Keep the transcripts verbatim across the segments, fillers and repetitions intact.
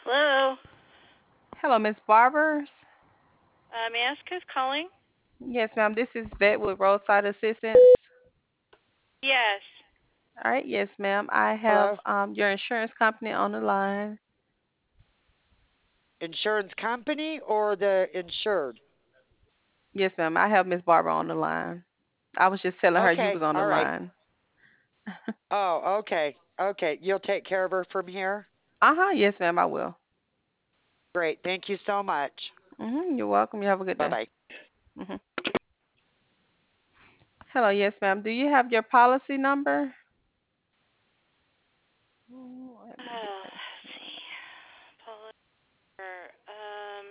Hello. Hello, Miss Barbers. Uh, may I ask who's calling? Yes, ma'am. This is Vet with Roadside Assistance. Yes. All right, yes, ma'am. I have Hello? um, your insurance company on the line. Insurance company or the insured? Yes, ma'am. I have Miss Barbara on the line. I was just telling her you Okay, was on the all right. line. Oh, okay. Okay, you'll take care of her from here? Uh-huh. Yes, ma'am. I will. Great. Thank you so much. Mm-hmm. You're welcome. You have a good day. Bye-bye. Mm-hmm. Hello. Yes, ma'am. Do you have your policy number? Ooh, let me get Uh, that. let's see. Paula. Um.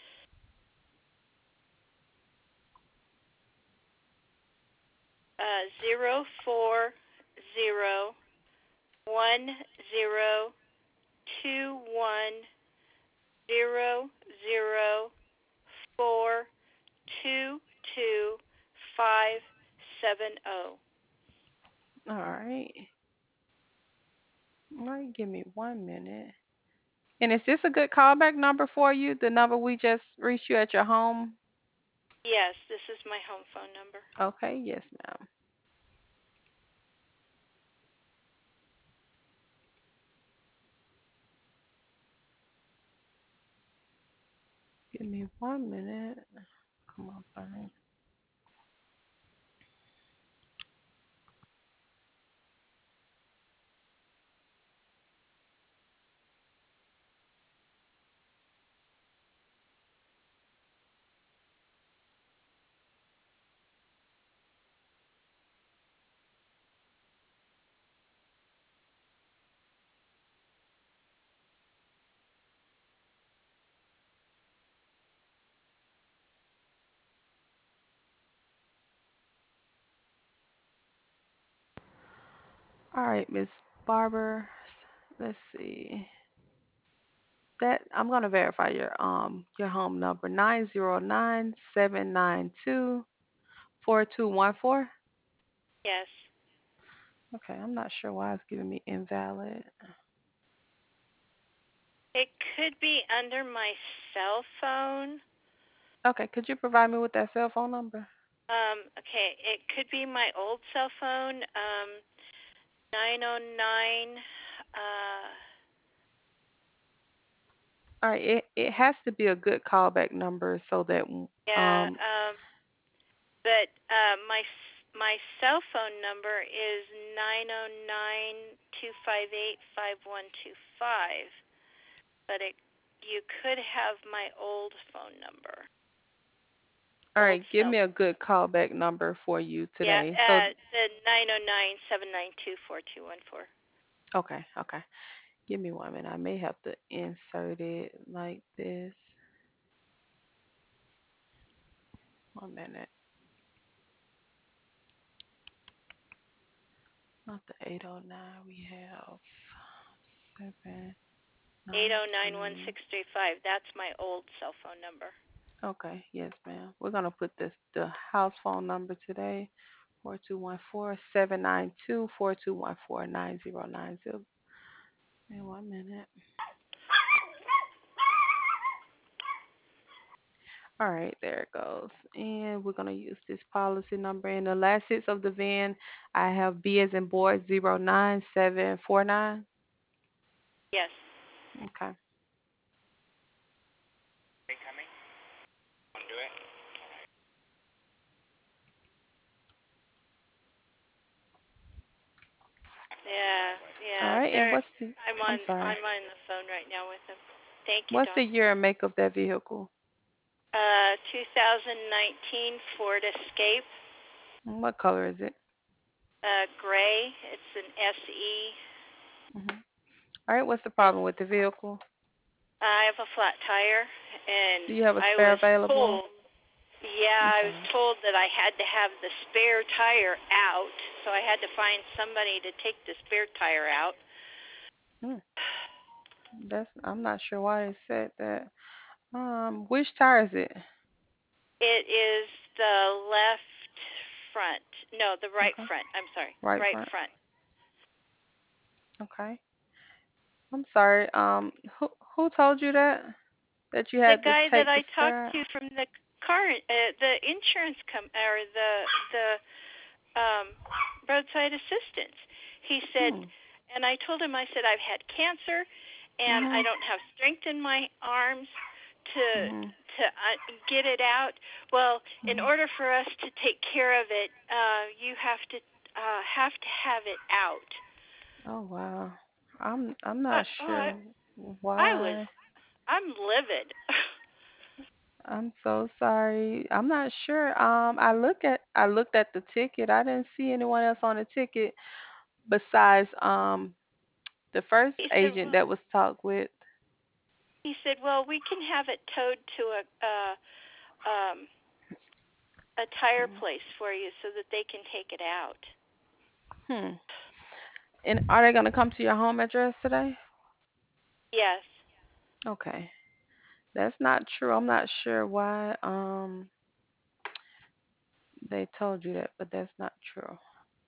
Uh. Zero four zero one zero two one zero zero four two two five seven zero. All right. All right. Give me one minute. And is this a good callback number for you? The number we just reached you at your home? Yes, this is my home phone number. Okay. Yes, ma'am. Give me one minute. Come on, phone. All right, Miss Barber. Let's see. That I'm gonna verify your um your home number nine zero nine seven nine two four two one four. Yes. Okay, I'm not sure why it's giving me invalid. It could be under my cell phone. Okay, could you provide me with that cell phone number? Um, okay, it could be my old cell phone, um, nine oh nine, uh, All right, it, it has to be a good callback number so that yeah, um um, but, uh, my, my cell phone number is nine oh nine, two five eight, five one two five, but it, you could have my old phone number, all old right, give cell, me a good callback number for you yeah, today. So uh, the nine oh nine, seven nine two, four two one four. okay, okay. Give me one minute. I may have to insert it like this. One minute. Not the eight oh nine. We have seven nine eight oh nine, one two. six three five. That's my old cell phone number. Okay, yes, ma'am. We're gonna put this the house phone number today. Four two one four seven nine two four two one four nine zero nine zero. In one minute. All right, there it goes. And we're gonna use this policy number. In the last six of the V I N, I have B as in boy zero nine seven four nine. Yes. Okay. Yeah, All yeah. right, and There what's the I'm I'm on sorry. I'm on the phone right now with them. Thank you, What's the Dawn. year and make of that vehicle? Uh two thousand nineteen Ford Escape. And what color is it? Uh gray. It's an S E. Hmm. All right, what's the And problem with the vehicle? I have a flat tire and Do you have a I spare was available? told yeah, I was Okay. told that I had to have the spare tire out, so I had to find somebody to take the spare tire out. Hmm. That's I'm not sure why it said that. Um, which tire is it? It is the left front. No, the right Okay. front. I'm sorry. Right Right front. front. Okay. I'm sorry. Um, who Who told you that? That you The had to guy that take I the talked spare? to from the car, uh, the insurance com, or the the um, roadside assistance. He said, Hmm. and I told him, I said I've had cancer, and I Mhm. don't have strength in my arms to Mhm. to uh, get it out. Well, in Mhm. order for us to take care of it, uh, you have to uh, have to have it out. Oh wow. I'm I'm Uh, not oh, I, sure I was why. I'm livid. I'm so sorry. I'm not sure. Um, I look at I looked at the ticket. I didn't see anyone else on the ticket besides um the first he said, agent well, that was talked with. he said, well, we can have it towed to a uh, um, a tire place for you so that they can take it out. Hmm. And are they gonna come to your home address today? Yes. Okay. That's not true. I'm not sure why um they told you that, but that's not true.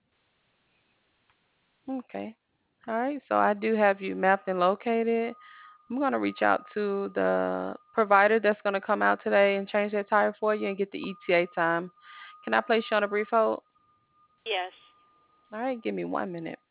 Okay. All right. So I do have you mapped and located. I'm gonna reach out to the provider that's gonna come out today and change that tire for you and get the E T A time. Can I place you on a brief hold? Yes. All right, give me one minute.